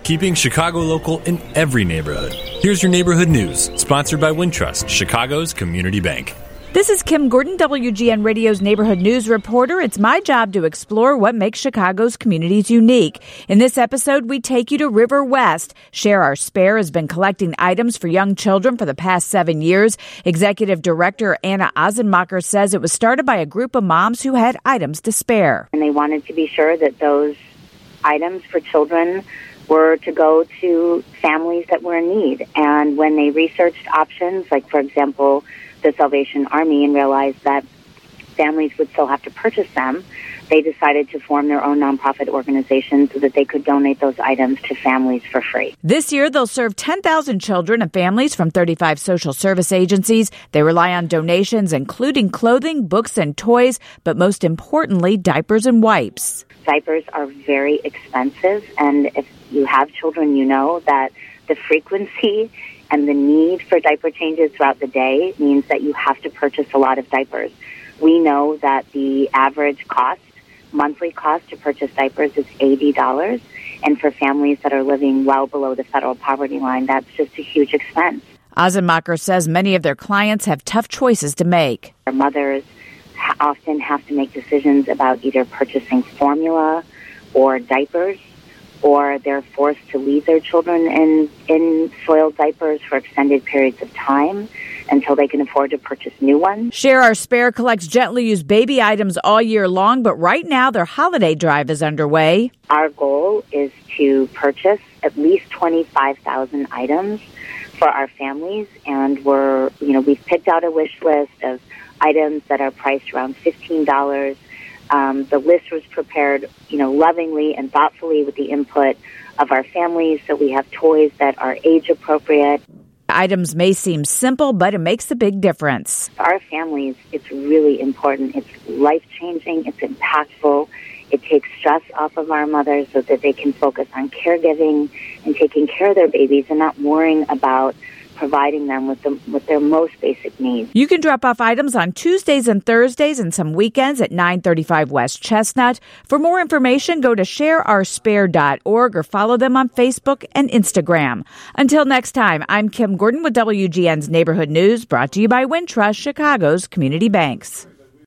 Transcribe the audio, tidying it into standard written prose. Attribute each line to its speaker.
Speaker 1: keeping Chicago local in every neighborhood. Here's your neighborhood news, sponsored by Wintrust, Chicago's community bank.
Speaker 2: This is Kim Gordon, WGN Radio's neighborhood news reporter. It's my job to explore what makes Chicago's communities unique. In this episode, we take you to River West. Share Our Spare has been collecting items for young children for the past 7 years. Executive Director Anna Ozenmacher says it was started by a group of moms who had items to spare.
Speaker 3: And they wanted to be sure that those items for children were to go to families that were in need. And when they researched options, like, for example, the Salvation Army, and realized that families would still have to purchase them, they decided to form their own nonprofit organization so that they could donate those items to families for free.
Speaker 2: This year, they'll serve 10,000 children and families from 35 social service agencies. They rely on donations, including clothing, books, and toys, but most importantly, diapers and wipes.
Speaker 3: Diapers are very expensive, and if you have children, you know that the frequency and the need for diaper changes throughout the day means that you have to purchase a lot of diapers. We know that the average cost, monthly cost to purchase diapers is $80, and for families that are living well below the federal poverty line, that's just a huge expense.
Speaker 2: Ozenmacher says many of their clients have tough choices to make.
Speaker 3: Their mothers often have to make decisions about either purchasing formula or diapers, or they're forced to leave their children in soiled diapers for extended periods of time until they can afford to purchase new ones.
Speaker 2: Share Our Spare collects gently used baby items all year long, but right now their holiday drive is underway.
Speaker 3: Our goal is to purchase at least 25,000 items for our families, and we've picked out a wish list of items that are priced around $15. The list was prepared, lovingly and thoughtfully with the input of our families, so we have toys that are age appropriate.
Speaker 2: Items may seem simple, but it makes a big difference.
Speaker 3: For our families, it's really important. It's life-changing. It's impactful. It takes stress off of our mothers so that they can focus on caregiving and taking care of their babies and not worrying about providing them with their most basic needs.
Speaker 2: You can drop off items on Tuesdays and Thursdays and some weekends at 935 West Chestnut. For more information, go to shareourspare.org or follow them on Facebook and Instagram. Until next time, I'm Kim Gordon with WGN's Neighborhood News, brought to you by Wintrust, Chicago's community banks.